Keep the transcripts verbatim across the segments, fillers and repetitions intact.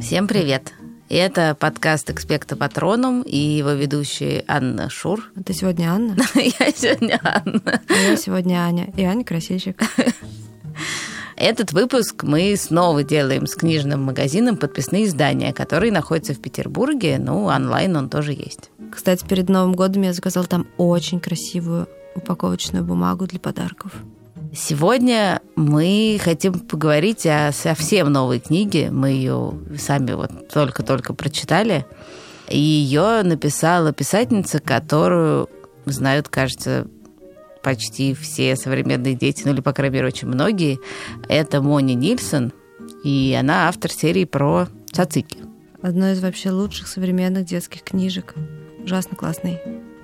Всем привет! Это подкаст «Экспекто Патронум» и его ведущая Анна Шур. Ты сегодня Анна? Я сегодня Анна. Я сегодня Аня. И Аня красильщик. Этот выпуск мы снова делаем с книжным магазином «Подписные издания», который находится в Петербурге, ну, онлайн он тоже есть. Кстати, перед Новым годом я заказала там очень красивую упаковочную бумагу для подарков. Сегодня мы хотим поговорить о совсем новой книге. Мы ее сами вот только-только прочитали. И ее написала писательница, которую знают, кажется, почти все современные дети, ну или, по крайней мере, очень многие. Это Мони Нильсон, и она автор серии про цацики. Одной из вообще лучших современных детских книжек. Ужасно классный.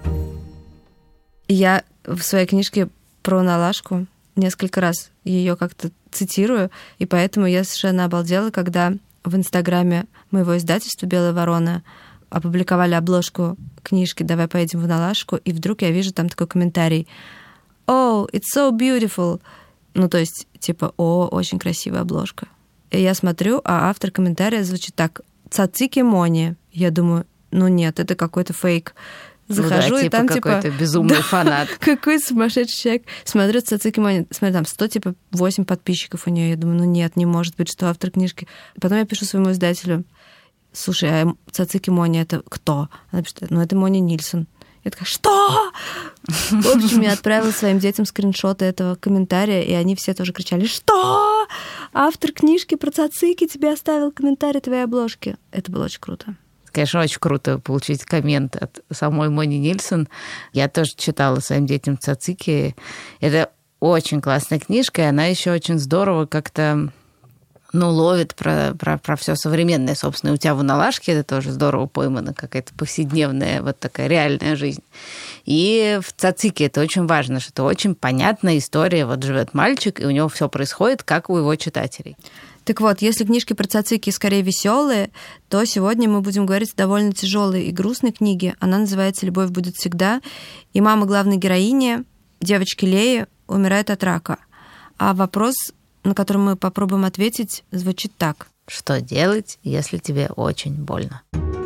Я в своей книжке про Налашку несколько раз ее как-то цитирую, и поэтому я совершенно обалдела, когда в Инстаграме моего издательства «Белая ворона» опубликовали обложку книжки «Давай поедем в Налашку», и вдруг я вижу там такой комментарий «Oh, it's so beautiful!» Ну, то есть, типа, «О, очень красивая обложка». И я смотрю, а автор комментария звучит так «Цацики Мони». Я думаю, ну нет, это какой-то фейк. Захожу, ну да, и типа там, какой-то типа... безумный да, фанат. Какой сумасшедший человек. Смотрю, Цацики Мони, смотрю, там сто, типа, восемь подписчиков у нее. Я думаю, ну нет, не может быть, что автор книжки. Потом я пишу своему издателю, слушай, а Цацики Мони это кто? Она пишет, ну это Мони Нильсон. Я такая, что? В общем, я отправила своим детям скриншоты этого комментария, и они все тоже кричали, что? Автор книжки про цацики тебе оставил комментарий твоей обложки. Это было очень круто. Конечно, очень круто получить коммент от самой Мони Нильсон. Я тоже читала своим детям цацики. Это очень классная книжка, и она еще очень здорово как-то ну, ловит про, про, про все современное. Собственно, у тебя в Налашке это тоже здорово поймано, какая-то повседневная вот такая реальная жизнь. И в цацике это очень важно, что это очень понятная история. Вот живет мальчик, и у него все происходит, как у его читателей. Так вот, если книжки про цацики скорее веселые, то сегодня мы будем говорить о довольно тяжелой и грустной книге. Она называется «Любовь будет всегда». И мама главной героини, девочки Леи, умирает от рака. А вопрос, на который мы попробуем ответить, звучит так. Что делать, если тебе очень больно?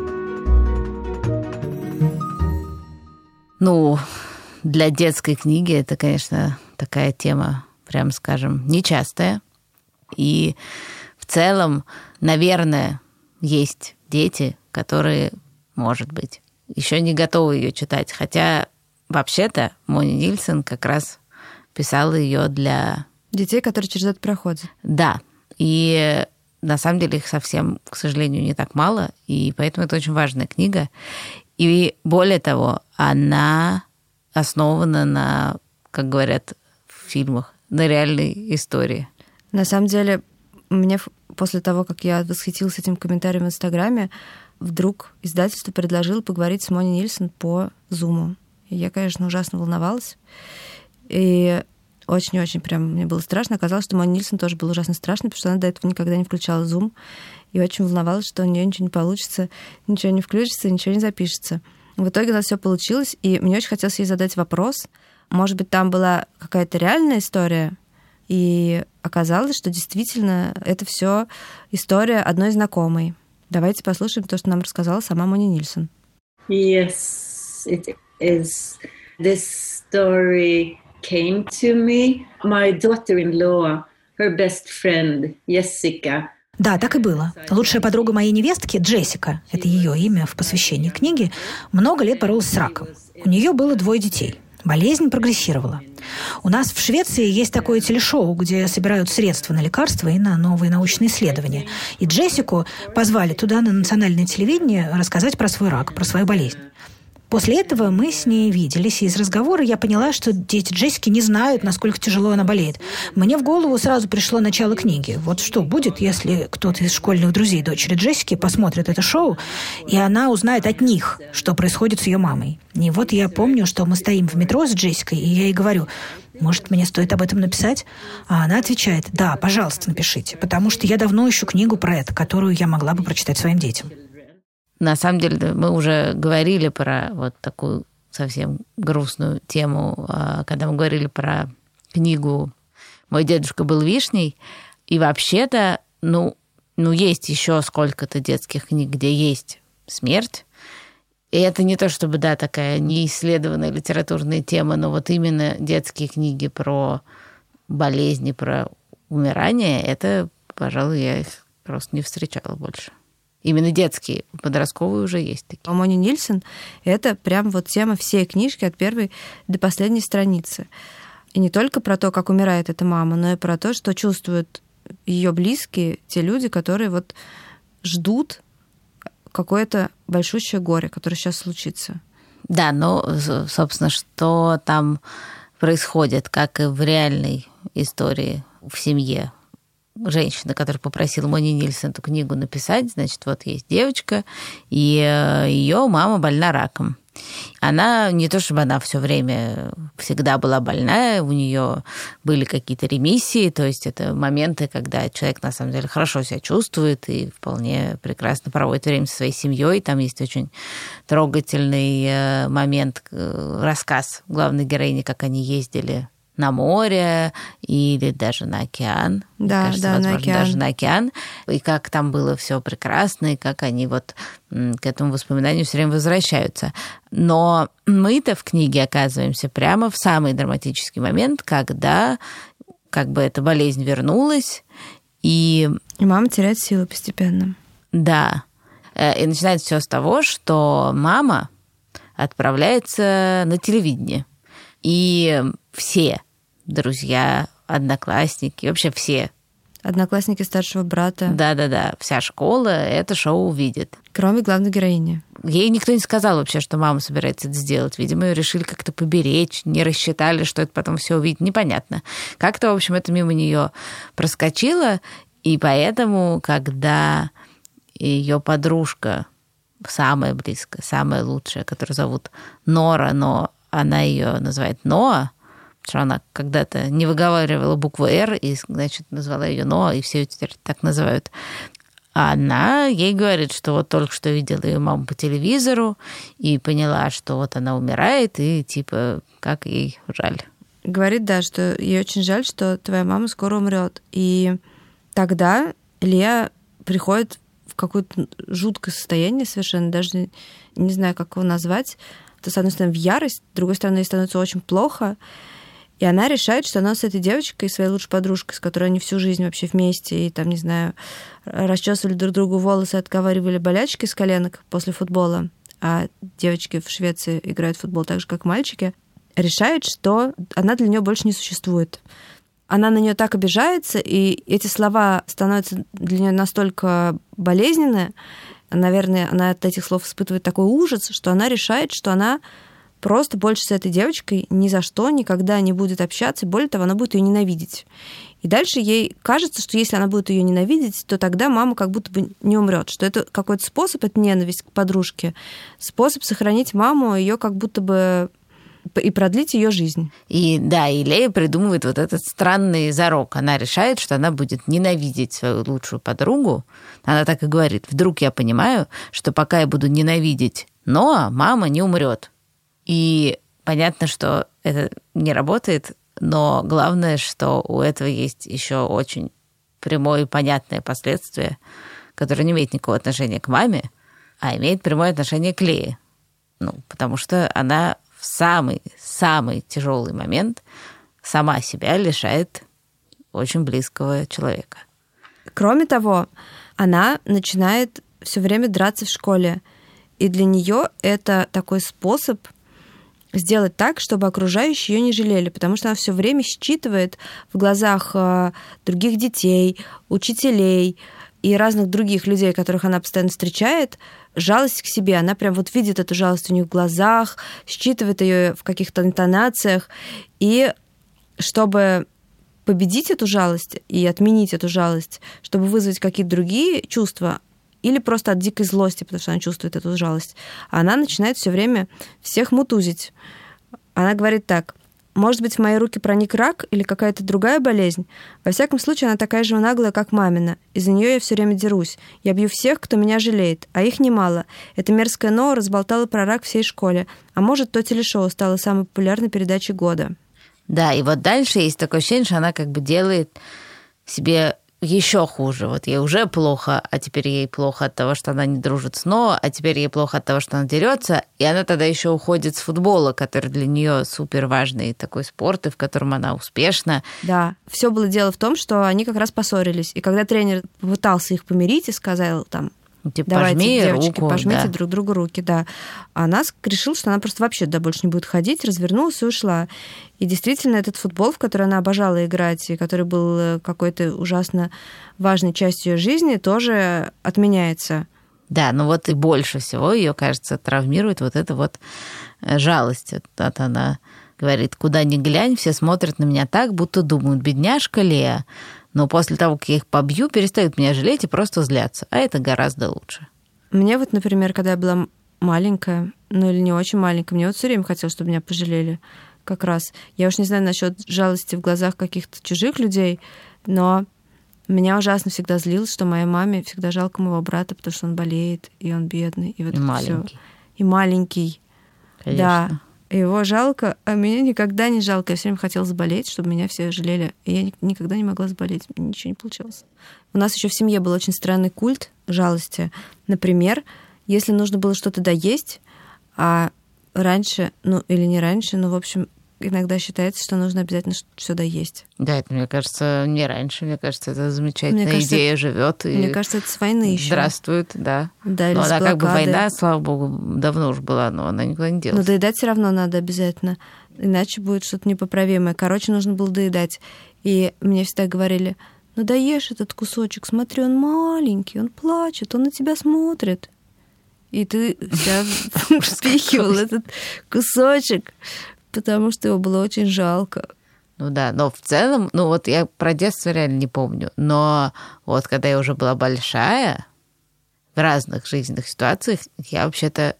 Ну, для детской книги это, конечно, такая тема, прям скажем, нечастая. И в целом, наверное, есть дети, которые, может быть, еще не готовы ее читать. Хотя, вообще-то, Мони Нильсон как раз писала ее для... детей, которые через это проходят. Да. И на самом деле их совсем, к сожалению, не так мало. И поэтому это очень важная книга. И более того, она основана на, как говорят в фильмах, на реальной истории. На самом деле, мне после того, как я восхитилась этим комментарием в Инстаграме, вдруг издательство предложило поговорить с Мони Нильсон по Зуму. И я, конечно, ужасно волновалась. И очень-очень прям мне было страшно. Оказалось, что Мони Нильсон тоже было ужасно страшно, потому что она до этого никогда не включала Зум. И очень волновалась, что у нее ничего не получится, ничего не включится, ничего не запишется. В итоге у нас все получилось, и мне очень хотелось ей задать вопрос. Может быть, там была какая-то реальная история, и оказалось, что действительно это все история одной знакомой. Давайте послушаем то, что нам рассказала сама Мони Нильсон. Yes, it is. This story came to me. My daughter-in-law, her best friend, Jessica. Да, так и было. Лучшая подруга моей невестки, Джессика, это ее имя в посвящении книги, много лет боролась с раком. У нее было двое детей. Болезнь прогрессировала. У нас в Швеции есть такое телешоу, где собирают средства на лекарства и на новые научные исследования. И Джессику позвали туда на национальное телевидение рассказать про свой рак, про свою болезнь. После этого мы с ней виделись, и из разговора я поняла, что дети Джессики не знают, насколько тяжело она болеет. Мне в голову сразу пришло начало книги. Вот что будет, если кто-то из школьных друзей дочери Джессики посмотрит это шоу, и она узнает от них, что происходит с ее мамой. И вот я помню, что мы стоим в метро с Джессикой, и я ей говорю, может, мне стоит об этом написать? А она отвечает, да, пожалуйста, напишите, потому что я давно ищу книгу про это, которую я могла бы прочитать своим детям. На самом деле мы уже говорили про вот такую совсем грустную тему, когда мы говорили про книгу «Мой дедушка был вишней». И вообще-то, ну, ну, есть еще сколько-то детских книг, где есть смерть. И это не то чтобы, да, такая неисследованная литературная тема, но вот именно детские книги про болезни, про умирание, это, пожалуй, я их просто не встречала больше. Именно детские, подростковые уже есть такие. Мони Нильсон — это прям вот тема всей книжки от первой до последней страницы. И не только про то, как умирает эта мама, но и про то, что чувствуют ее близкие, те люди, которые вот ждут какое-то большущее горе, которое сейчас случится. Да, но, собственно, что там происходит, как и в реальной истории в семье женщины, которая попросила Мони Нильсон эту книгу написать. Значит, вот есть девочка, и ее мама больна раком. Она не то чтобы она все время всегда была больная, у нее были какие-то ремиссии, то есть это моменты, когда человек на самом деле хорошо себя чувствует и вполне прекрасно проводит время со своей семьей. Там есть очень трогательный момент, рассказ главной героини, как они ездили на море или даже на океан. Да, кажется, да, возможно, на океан. даже на океан. И как там было все прекрасно, и как они вот к этому воспоминанию все время возвращаются. Но мы-то в книге оказываемся прямо в самый драматический момент, когда как бы эта болезнь вернулась, и... И мама теряет силы постепенно. Да. И начинается все с того, что мама отправляется на телевидение. И все друзья, одноклассники, вообще все. Одноклассники старшего брата. Да-да-да, вся школа это шоу увидит. Кроме главной героини. Ей никто не сказал вообще, что мама собирается это сделать. Видимо, ее решили как-то поберечь, не рассчитали, что это потом все увидит. Непонятно. Как-то, в общем, это мимо нее проскочило, и поэтому, когда ее подружка, самая близкая, самая лучшая, которую зовут Нора, но она ее называет Ноа, потому что она когда-то не выговаривала букву «Р», и, значит, назвала ее Ноа, и все ее теперь так называют. А она ей говорит, что вот только что видела ее маму по телевизору и поняла, что вот она умирает, и типа, как ей жаль. Говорит, да, что ей очень жаль, что твоя мама скоро умрет. И тогда Леа приходит в какое-то жуткое состояние совершенно, даже не знаю, как его назвать. То, с одной стороны, в ярость, с другой стороны, ей становится очень плохо. И она решает, что она с этой девочкой, своей лучшей подружкой, с которой они всю жизнь вообще вместе, и там, не знаю, расчесывали друг другу волосы, отковыривали болячки с коленок после футбола, а девочки в Швеции играют в футбол так же, как мальчики, решает, что она для нее больше не существует. Она на нее так обижается, и эти слова становятся для нее настолько болезненны, наверное, она от этих слов испытывает такой ужас, что она решает, что она просто больше с этой девочкой ни за что никогда не будет общаться, и более того, она будет ее ненавидеть. И дальше ей кажется, что если она будет ее ненавидеть, то тогда мама как будто бы не умрет, что это какой-то способ, это ненависть к подружке, способ сохранить маму, ее как будто бы и продлить ее жизнь. И да, и Лея придумывает вот этот странный зарок. Она решает, что она будет ненавидеть свою лучшую подругу. Она так и говорит: вдруг я понимаю, что пока я буду ненавидеть Ноа, мама не умрет. И понятно, что это не работает, но главное, что у этого есть еще очень прямое и понятное последствие, которое не имеет никакого отношения к маме, а имеет прямое отношение к Лее. Ну, потому что она в самый-самый тяжелый момент сама себя лишает очень близкого человека. Кроме того, она начинает все время драться в школе. И для нее это такой способ сделать так, чтобы окружающие ее не жалели, потому что она все время считывает в глазах других детей, учителей и разных других людей, которых она постоянно встречает, жалость к себе. Она прям вот видит эту жалость у них в глазах, считывает ее в каких-то интонациях. И чтобы победить эту жалость и отменить эту жалость, чтобы вызвать какие-то другие чувства, или просто от дикой злости, потому что она чувствует эту жалость, она начинает все время всех мутузить. Она говорит так: может быть, в мои руки проник рак или какая-то другая болезнь? Во всяком случае, она такая же наглая, как мамина. Из-за нее я все время дерусь. Я бью всех, кто меня жалеет, а их немало. Эта мерзкая Ноа разболтала про рак всей школе. А может, то телешоу стало самой популярной передачей года. Да, и вот дальше есть такое ощущение, что она как бы делает себе еще хуже. Вот ей уже плохо, а теперь ей плохо от того, что она не дружит с Ноа, а теперь ей плохо от того, что она дерется, и она тогда еще уходит с футбола, который для нее супер важный такой спорт, и в котором она успешна. Да, все было дело в том, что они как раз поссорились. И когда тренер попытался их помирить и сказал там, типа, давайте, пожми девочки, руку, пожмите да. друг другу руки, да. А она решила, что она просто вообще туда больше не будет ходить, развернулась и ушла. И действительно, этот футбол, в который она обожала играть, и который был какой-то ужасно важной частью ее жизни, тоже отменяется. Да, ну вот и больше всего ее, кажется, травмирует вот эта вот жалость. Вот она говорит, куда ни глянь, все смотрят на меня так, будто думают, бедняжка Леа. Но после того, как я их побью, перестают меня жалеть и просто злятся. А это гораздо лучше. Мне вот, например, когда я была маленькая, ну или не очень маленькая, мне вот все время хотелось, чтобы меня пожалели. Как раз. Я уж не знаю насчет жалости в глазах каких-то чужих людей, но меня ужасно всегда злило, что моей маме всегда жалко моего брата, потому что он болеет, и он бедный. И, вот и маленький. Всё. И маленький. Конечно. Да. Его жалко, а меня никогда не жалко. Я все время хотела заболеть, чтобы меня все жалели. И я никогда не могла заболеть. Мне ничего не получалось. У нас еще в семье был очень странный культ жалости. Например, если нужно было что-то доесть, а раньше, ну или не раньше, но, в общем, иногда считается, что нужно обязательно все доесть. Да, это, мне кажется, не раньше. Мне кажется, это замечательная мне кажется, идея живет. И мне кажется, это с войны еще. Здравствует, да. Да, но она блокады. как бы война, слава богу, давно уже была, но она никуда не делась. Но доедать все равно надо обязательно, иначе будет что-то непоправимое. Короче, нужно было доедать. И мне всегда говорили, ну доешь этот кусочек, смотри, он маленький, он плачет, он на тебя смотрит. И ты вся впихивал этот кусочек, потому что его было очень жалко. Ну да, но в целом, ну вот я про детство реально не помню, но вот когда я уже была большая, в разных жизненных ситуациях, я вообще-то,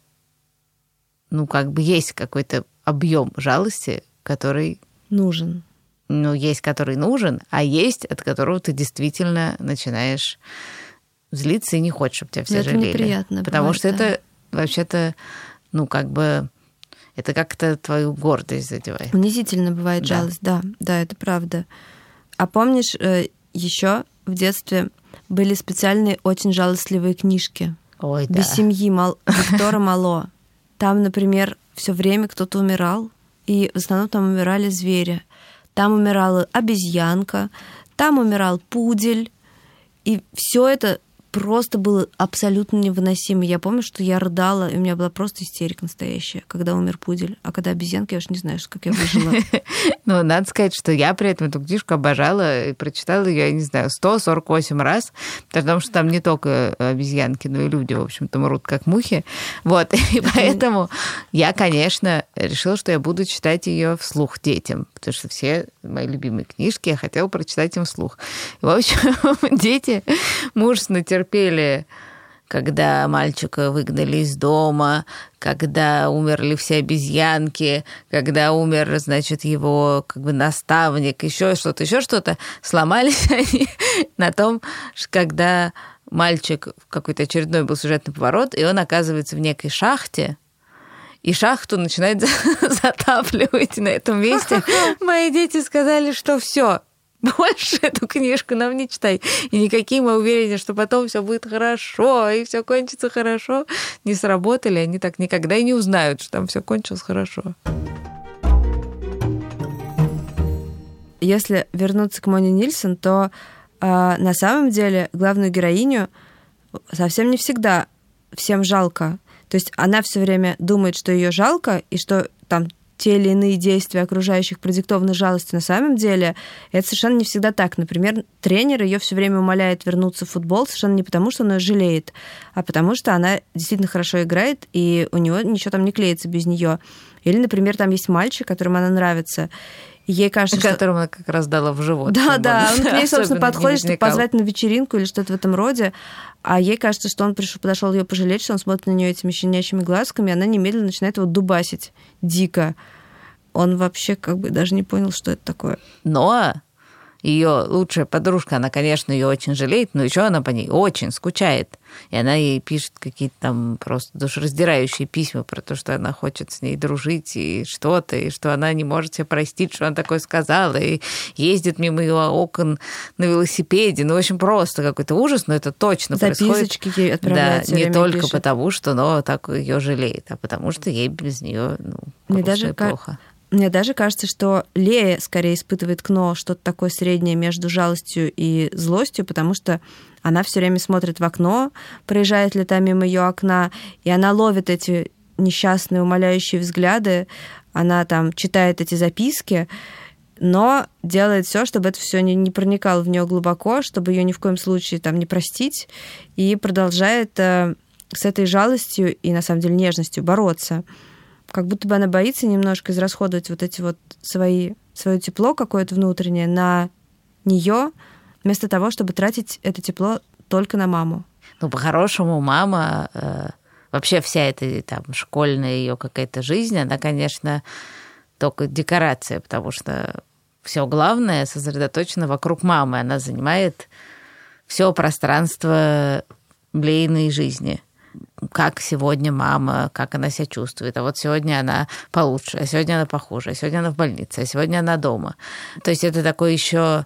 ну как бы есть какой-то объем жалости, который... Нужен. Ну, есть, который нужен, а есть, от которого ты действительно начинаешь злиться и не хочешь, чтобы тебя все но жалели. Это неприятно. Потому бывает, что да. это вообще-то, ну как бы... Это как-то твою гордость задевает. Унизительно бывает да. жалость, да, да, это правда. А помнишь, еще в детстве были специальные очень жалостливые книжки? Ой, «Без да. семьи» Мал... Виктора Мало. Там, например, все время кто-то умирал, и в основном там умирали звери. Там умирала обезьянка, там умирал пудель, и все это просто было абсолютно невыносимо. Я помню, что я рыдала, и у меня была просто истерика настоящая, когда умер пудель. А когда обезьянка, я уж не знаю, как я выжила. Ну, надо сказать, что я при этом эту книжку обожала и прочитала ее, я не знаю, сто сорок восемь раз, потому что там не только обезьянки, но и люди, в общем-то, мрут как мухи. Вот, и поэтому я, конечно, решила, что я буду читать ее вслух детям, потому что все мои любимые книжки я хотела прочитать им вслух. И, в общем, дети мужественно терпели, когда мальчика выгнали из дома, когда умерли все обезьянки, когда умер, значит, его как бы наставник, еще что-то, еще что-то. Сломались они на том, когда мальчик в какой-то очередной был сюжетный поворот, и он оказывается в некой шахте, и шахту начинает затапливать на этом месте. Мои дети сказали, что все. Больше эту книжку нам не читай. И никакие мы уверения, что потом все будет хорошо, и все кончится хорошо, не сработали. Они так никогда и не узнают, что там все кончилось хорошо. Если вернуться к Моне Нильсон, то э, на самом деле главную героиню совсем не всегда всем жалко. То есть она все время думает, что ее жалко, и что там те или иные действия окружающих продиктованы жалостью. На самом деле это совершенно не всегда так. Например, тренер ее все время умоляет вернуться в футбол совершенно не потому, что она ее жалеет, а потому что она действительно хорошо играет, и у него ничего там не клеится без нее. Или, например, там есть мальчик, которому она нравится, и ей кажется, которому что... она как раз дала в живот. Да, да, он к ней, собственно, подходит, чтобы возникал. позвать на вечеринку или что-то в этом роде, а ей кажется, что он пришел, подошел ее пожалеть, что он смотрит на нее этими щенячьими глазками, и она немедленно начинает его дубасить дико. Он вообще как бы даже не понял, что это такое. Но ее лучшая подружка, она, конечно, ее очень жалеет, но еще она по ней очень скучает. И она ей пишет какие-то там просто душераздирающие письма про то, что она хочет с ней дружить и что-то, и что она не может себе простить, что она такое сказала, и ездит мимо ее окон на велосипеде. Ну, в общем, просто какой-то ужас, но это точно Записочки происходит. ей отправляет, да, не только пишет. Потому, что она так ее жалеет, а потому что ей без нее ну, Мне даже плохо. Мне даже кажется, что Лея скорее испытывает к Ноа что-то такое среднее между жалостью и злостью, потому что она все время смотрит в окно, проезжает ли там мимо ее окна, и она ловит эти несчастные, умоляющие взгляды, она там читает эти записки, но делает все, чтобы это все не, не проникало в нее глубоко, чтобы ее ни в коем случае там не простить, и продолжает э, с этой жалостью и, на самом деле, нежностью бороться. Как будто бы она боится немножко израсходовать вот эти вот свои, свое тепло какое-то внутреннее на нее, вместо того, чтобы тратить это тепло только на маму. Ну, по-хорошему, мама, э, вообще вся эта там школьная ее какая-то жизнь, она, конечно, только декорация, потому что все главное сосредоточено вокруг мамы. Она занимает все пространство Лейной жизни. Как сегодня мама, как она себя чувствует. А вот сегодня она получше, а сегодня она похуже, а сегодня она в больнице, а сегодня она дома. То есть это такой еще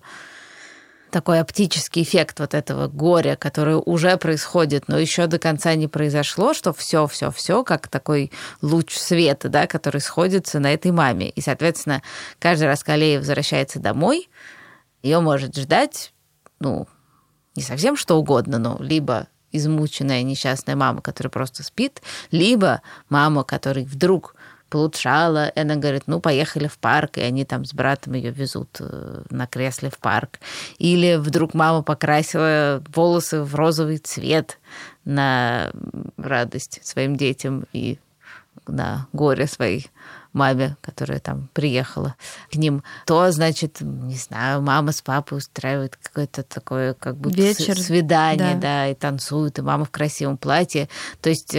такой оптический эффект вот этого горя, которое уже происходит, но еще до конца не произошло, что все, все, все, как такой луч света, да, который сходится на этой маме. И, соответственно, каждый раз, когда Лея возвращается домой, ее может ждать, ну, не совсем что угодно, но либо измученная несчастная мама, которая просто спит, либо мама, которая вдруг получала, и она говорит, ну, поехали в парк, и они там с братом ее везут на кресле в парк. Или вдруг мама покрасила волосы в розовый цвет на радость своим детям и на горе своей маме, которая там приехала к ним, то, значит, не знаю, мама с папой устраивает какое-то такое, как будто вечер, свидание, да. да, и танцуют, и мама в красивом платье. То есть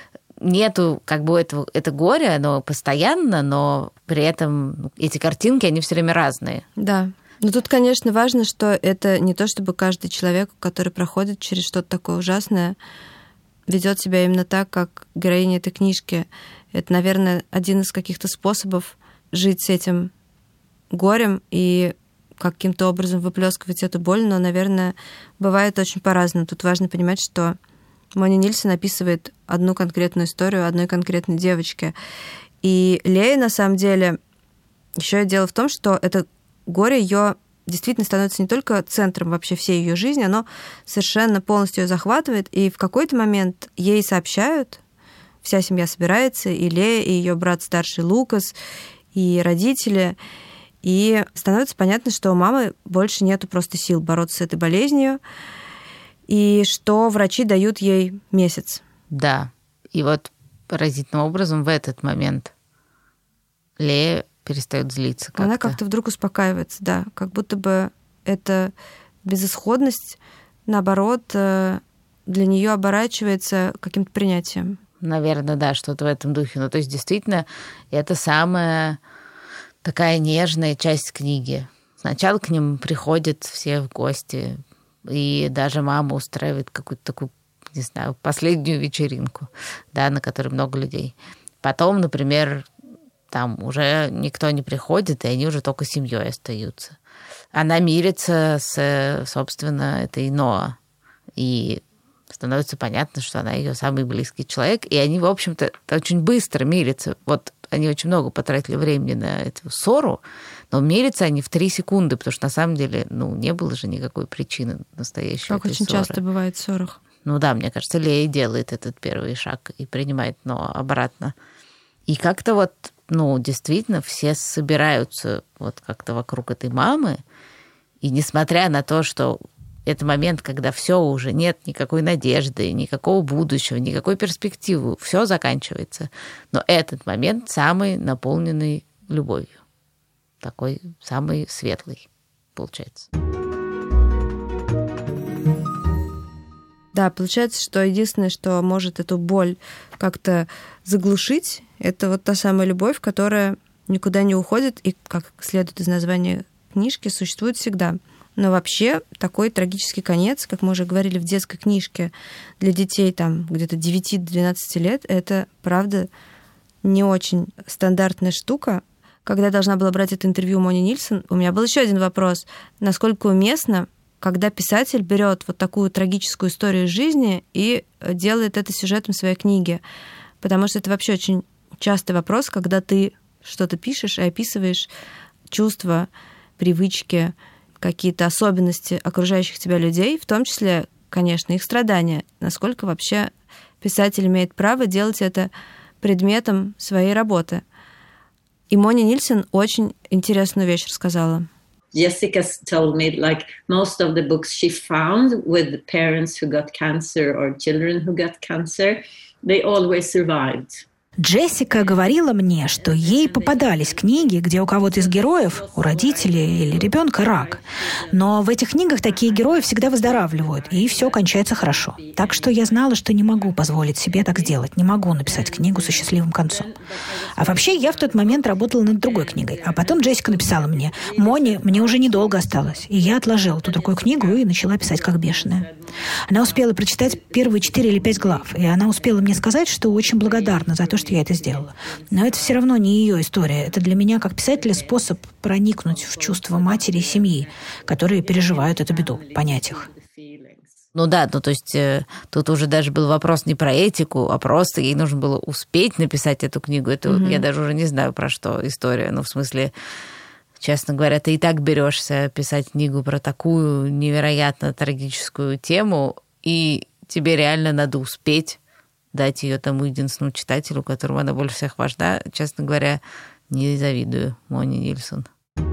нету как бы этого, это горе, оно постоянно, но при этом эти картинки, они все время разные. Да. Но тут, конечно, важно, что это не то, чтобы каждый человек, который проходит через что-то такое ужасное, ведет себя именно так, как героиня этой книжки. Это, наверное, один из каких-то способов жить с этим горем и каким-то образом выплескивать эту боль, но, наверное, бывает очень по-разному. Тут важно понимать, что Мони Нильсон описывает одну конкретную историю одной конкретной девочки. И Лея, на самом деле, еще дело в том, что это горе ее действительно становится не только центром вообще всей ее жизни, оно совершенно полностью ее захватывает, и в какой-то момент ей сообщают, вся семья собирается, и Лея, и ее брат старший Лукас, и родители, и становится понятно, что у мамы больше нету просто сил бороться с этой болезнью, и что врачи дают ей месяц. Да, и вот поразительным образом в этот момент Лея перестает злиться как-то. Она как-то вдруг успокаивается, да, как будто бы эта безысходность, наоборот, для нее оборачивается каким-то принятием. Наверное, да, что-то в этом духе. Ну, то есть, действительно, это самая такая нежная часть книги. Сначала к ним приходят все в гости, и даже мама устраивает какую-то такую, не знаю, последнюю вечеринку, да, на которой много людей. Потом, например, там уже никто не приходит, и они уже только семьей остаются. Она мирится с, собственно, этой Ноа. И становится понятно, что она ее самый близкий человек. И они, в общем-то, очень быстро мирятся. Вот они очень много потратили времени на эту ссору, но мирятся они в три секунды, потому что на самом деле, ну, не было же никакой причины настоящей как этой очень ссоры. Часто бывает в ссорах. Ну да, мне кажется, Лея делает этот первый шаг и принимает Ноа обратно. И как-то вот, ну, действительно, все собираются вот как-то вокруг этой мамы, и несмотря на то, что это момент, когда все уже нет никакой надежды, никакого будущего, никакой перспективы, все заканчивается. Но этот момент самый наполненный любовью, такой самый светлый, получается. Да, получается, что единственное, что может эту боль как-то заглушить, это вот та самая любовь, которая никуда не уходит, и, как следует из названия книжки существует всегда. Но вообще такой трагический конец, как мы уже говорили в детской книжке, для детей там где-то девяти-двенадцати лет, это, правда, не очень стандартная штука. Когда я должна была брать это интервью у Мони Нильсон, у меня был еще один вопрос. Насколько уместно, когда писатель берет вот такую трагическую историю жизни и делает это сюжетом своей книги? Потому что это вообще очень частый вопрос, когда ты что-то пишешь и описываешь чувства, привычки, какие-то особенности окружающих тебя людей, в том числе, конечно, их страдания. Насколько вообще писатель имеет право делать это предметом своей работы. И Мони Нильсон очень интересную вещь рассказала. Jessica told me, like, most of the books she found with parents who got cancer or children who got cancer, they always survived. Джессика говорила мне, что ей попадались книги, где у кого-то из героев, у родителей или ребенка рак. Но в этих книгах такие герои всегда выздоравливают, и все кончается хорошо. Так что я знала, что не могу позволить себе так сделать, не могу написать книгу со счастливым концом. А вообще я в тот момент работала над другой книгой. А потом Джессика написала мне: «Мони, мне уже недолго осталось». И я отложила ту другую книгу и начала писать как бешеная. Она успела прочитать первые четыре или пять глав, и она успела мне сказать, что очень благодарна за то, что я это сделала. Но это все равно не ее история. Это для меня, как писателя, способ проникнуть в чувства матери и семьи, которые переживают эту беду, понять их. Ну да, ну то есть э, тут уже даже был вопрос не про этику, а просто ей нужно было успеть написать эту книгу. Это mm-hmm. я даже уже не знаю, про что история. Ну, в смысле, честно говоря, ты и так берешься писать книгу про такую невероятно трагическую тему, и тебе реально надо успеть дать ее тому единственному читателю, которому она больше всех важна. Честно говоря, не завидую Мони Нильсон.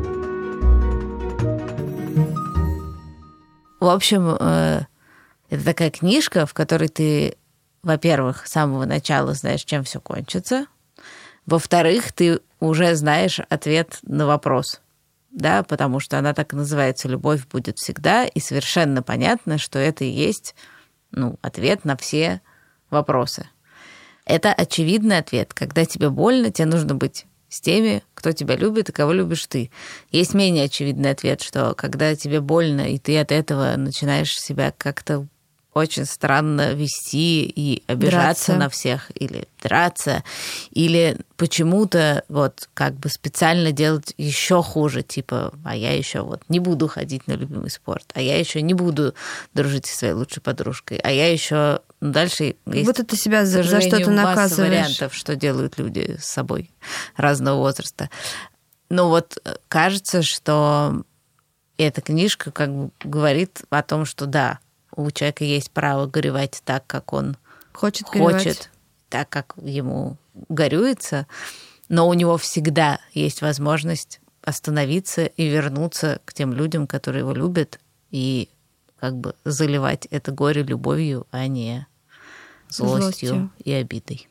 В общем, это такая книжка, в которой ты, во-первых, с самого начала знаешь, чем все кончится. Во-вторых, ты уже знаешь ответ на вопрос, да, потому что она так и называется «Любовь будет всегда», и совершенно понятно, что это и есть, ну, ответ на все вопросы. Это очевидный ответ. Когда тебе больно, тебе нужно быть с теми, кто тебя любит и кого любишь ты. Есть менее очевидный ответ, что когда тебе больно, и ты от этого начинаешь себя как-то очень странно вести и обижаться драться на всех, или драться, или почему-то вот как бы специально делать еще хуже, типа, а я еще вот не буду ходить на любимый спорт, а я еще не буду дружить со своей лучшей подружкой, а я еще ну, дальше есть, вот это себя за, за что-то наказываешь. Масса вариантов, что делают люди с собой разного возраста. Ну вот кажется, что эта книжка как бы говорит о том, что да, у человека есть право горевать так, как он хочет, хочет так, как ему горюется, но у него всегда есть возможность остановиться и вернуться к тем людям, которые его любят, и как бы заливать это горе любовью, а не злостью, злостью. И обидой.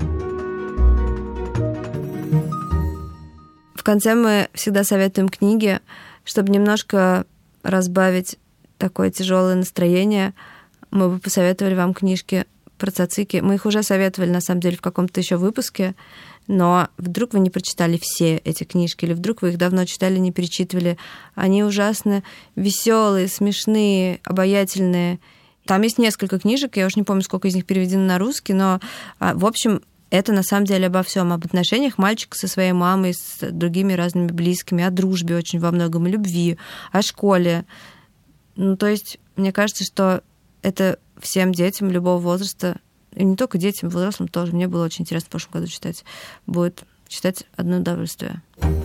В конце мы всегда советуем книги, чтобы немножко разбавить такое тяжелое настроение. Мы бы посоветовали вам книжки про цацики. Мы их уже советовали, на самом деле, в каком-то еще выпуске, но вдруг вы не прочитали все эти книжки, или вдруг вы их давно читали, не перечитывали. Они ужасно веселые, смешные, обаятельные. Там есть несколько книжек, я уж не помню, сколько из них переведено на русский, но, в общем, это на самом деле обо всем, об отношениях мальчика со своей мамой, с другими разными близкими, о дружбе очень во многом, о любви, о школе. Ну, то есть, мне кажется, что это всем детям любого возраста, и не только детям, взрослым тоже, мне было очень интересно в прошлом году читать, будет читать одно удовольствие.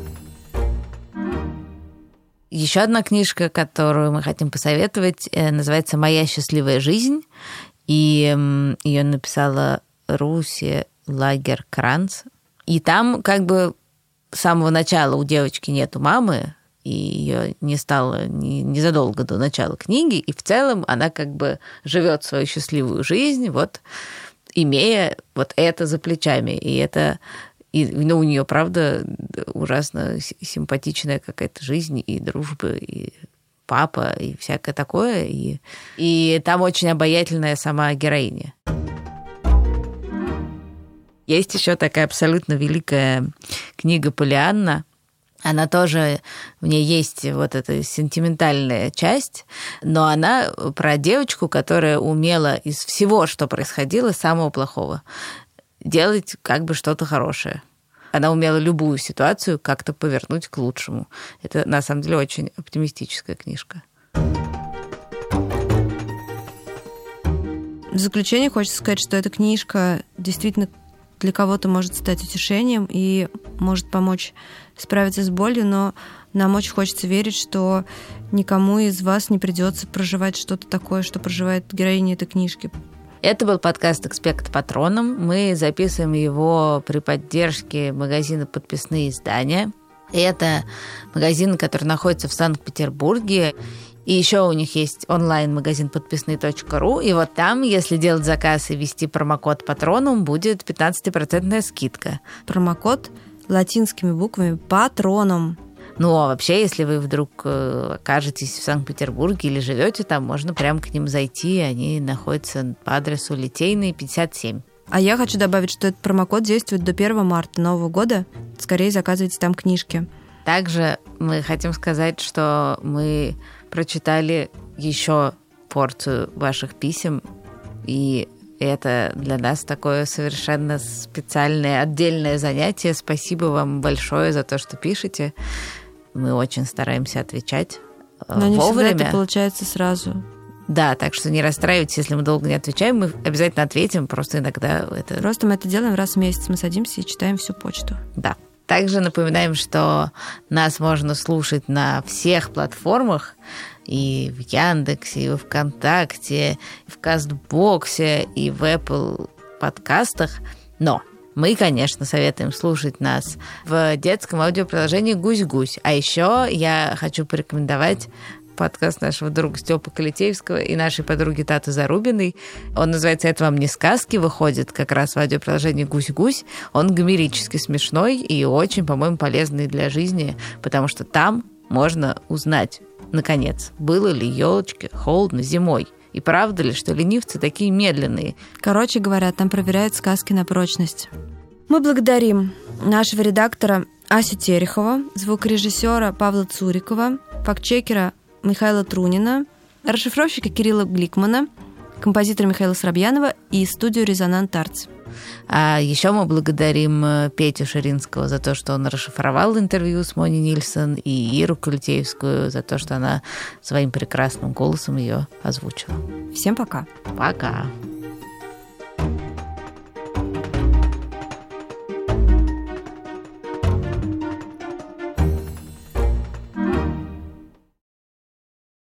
Еще одна книжка, которую мы хотим посоветовать, называется «Моя счастливая жизнь», и ее написала Руси Лагер-Кранц. И там как бы с самого начала у девочки нету мамы, и ее не стало незадолго до начала книги, и в целом она как бы живет свою счастливую жизнь, вот имея вот это за плечами. И это, и, ну, у нее, правда, ужасно симпатичная какая-то жизнь, и дружба, и папа, и всякое такое. И, и там очень обаятельная сама героиня. Есть еще такая абсолютно великая книга Поллианна. Она тоже, в ней есть вот эта сентиментальная часть, но она про девочку, которая умела из всего, что происходило, самого плохого, делать как бы что-то хорошее. Она умела любую ситуацию как-то повернуть к лучшему. Это, на самом деле, очень оптимистическая книжка. В заключение хочется сказать, что эта книжка действительно для кого-то может стать утешением и может помочь справиться с болью, но нам очень хочется верить, что никому из вас не придется проживать что-то такое, что проживает героиня этой книжки. Это был подкаст «Экспект Патроном». Мы записываем его при поддержке магазина «Подписные издания». Это магазин, который находится в Санкт-Петербурге. И еще у них есть онлайн-магазин подписные точка ру. И вот там, если делать заказ и ввести промокод «Патроном», будет пятнадцатипроцентная скидка. Промокод латинскими буквами «Патроном». Ну, а вообще, если вы вдруг окажетесь в Санкт-Петербурге или живете там, можно прямо к ним зайти. Они находятся по адресу Литейный, пятьдесят семь. А я хочу добавить, что этот промокод действует до первого марта Нового года. Скорее заказывайте там книжки. Также мы хотим сказать, что мы прочитали еще порцию ваших писем, и это для нас такое совершенно специальное, отдельное занятие. Спасибо вам большое за то, что пишете. Мы очень стараемся отвечать Но не вовремя. всегда это получается сразу. Да, так что не расстраивайтесь, если мы долго не отвечаем. Мы обязательно ответим, просто иногда это... Просто мы это делаем раз в месяц. Мы садимся и читаем всю почту. Да. Также напоминаем, что нас можно слушать на всех платформах, и в Яндексе, и в ВКонтакте, и в Кастбоксе, и в Apple подкастах. Но мы, конечно, советуем слушать нас в детском аудиоприложении «Гусь-гусь». А еще я хочу порекомендовать подкаст нашего друга Степы Калитеевского и нашей подруги Таты Зарубиной. Он называется «Это вам не сказки», выходит как раз в аудиоприложении «Гусь-гусь». Он гомерически смешной и очень, по-моему, полезный для жизни, потому что там можно узнать, наконец, было ли елочке холодно зимой. И правда ли, что ленивцы такие медленные? Короче говоря, там проверяют сказки на прочность. Мы благодарим нашего редактора Асю Терехова, звукорежиссера Павла Цурикова, фактчекера Михаила Трунина, расшифровщика Кирилла Гликмана, композитора Михаила Срабьянова и студию «Резонант Артс». А еще мы благодарим Петю Ширинского за то, что он расшифровал интервью с Мони Нильсон, и Иру Калитеевскую за то, что она своим прекрасным голосом ее озвучила. Всем пока. Пока.